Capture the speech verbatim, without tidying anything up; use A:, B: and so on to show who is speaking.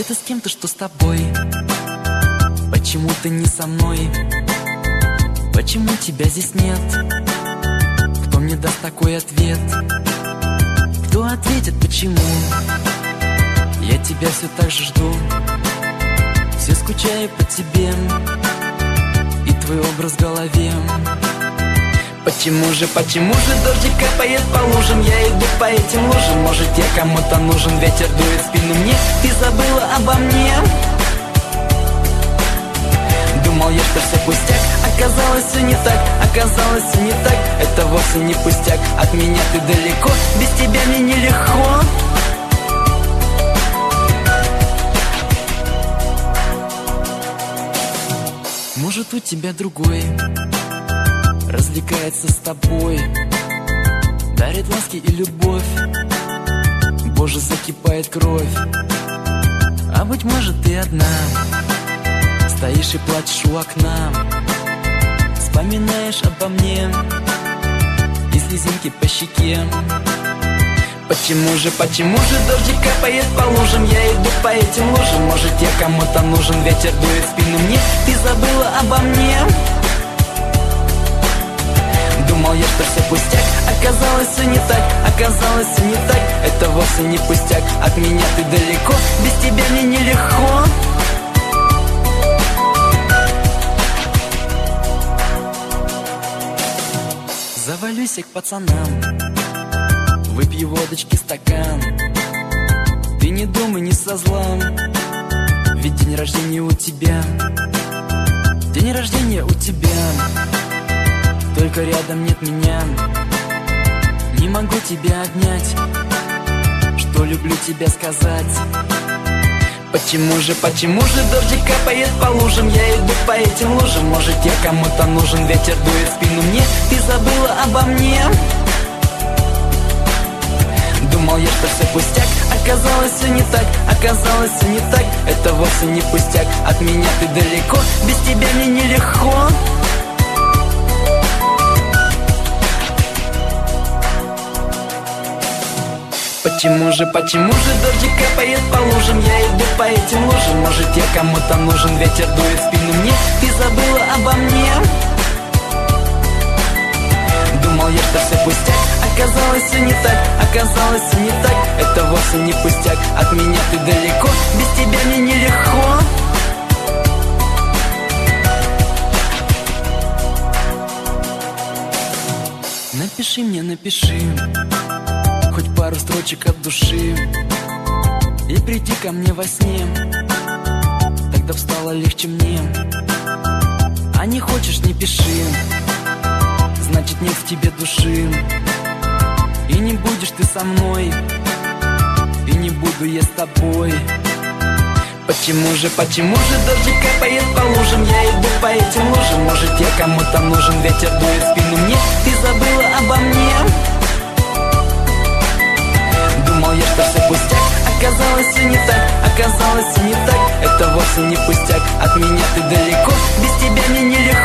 A: ты с кем-то, что с тобой? Почему ты не со мной? Почему тебя здесь нет? Кто мне даст такой ответ? Кто ответит, почему? Я тебя все так же жду, все скучаю по тебе и твой образ в голове. Почему же, почему же дождик капает по лужам? Я иду по этим лужам. Может, я кому-то нужен, ветер дует в спину мне. Ты забыла обо мне? Думал я, что все пустяк, оказалось все не так. Оказалось все не так, это вовсе не пустяк. От меня ты далеко, без тебя мне нелегко. Может, у тебя другой развлекается с тобой, дарит ласки и любовь. Боже, закипает кровь. А быть может, ты одна стоишь и плачешь у окна, вспоминаешь обо мне и слезинки по щеке. Почему же, почему же дождик капает по лужам? Я иду по этим лужам. Может, я кому-то нужен, ветер дует в спину мне. Ты забыла обо мне? Думал я, что все пустяк, оказалось все не так. Оказалось все не так, это вовсе не пустяк. От меня ты далеко, без тебя мне нелегко. Завалюсь я к пацанам, выпью водочки стакан. Ты не думай, не со зла, ведь день рождения у тебя. День рождения у тебя, только рядом нет меня. Не могу тебя обнять, что люблю тебя сказать. Почему же, почему же дождик капает по лужам? Я иду по этим лужам. Может, я кому-то нужен, ветер дует в спину мне. Ты забыла обо мне? Думал я, что все пустяк, оказалось все не так. Оказалось все не так, это вовсе не пустяк. От меня ты далеко, без тебя мне нелегко. Почему же, почему же дождик капает по лужам? Я иду по этим лужам. Может, я кому-то нужен, ветер дует в спину мне. Ты забыла обо мне? Думал я, что все пустяк, оказалось все не так. Оказалось все не так, это вовсе не пустяк. От меня ты далеко, без тебя мне нелегко. Напиши мне, напиши хоть пару строчек от души и приди ко мне во сне, тогда стало легче мне. А не хочешь, не пиши, значит нет в тебе души. И не будешь ты со мной, и не буду я с тобой. Почему же, почему же дождик капает по лужам? Я иду по этим лужам. Может, я кому-то нужен, ветер дует в спину мне. Ты забыла обо мне? Думал я, что все пустяк, оказалось все не так. Оказалось все не так, это вовсе не пустяк. От меня ты далеко, без тебя мне нелегко.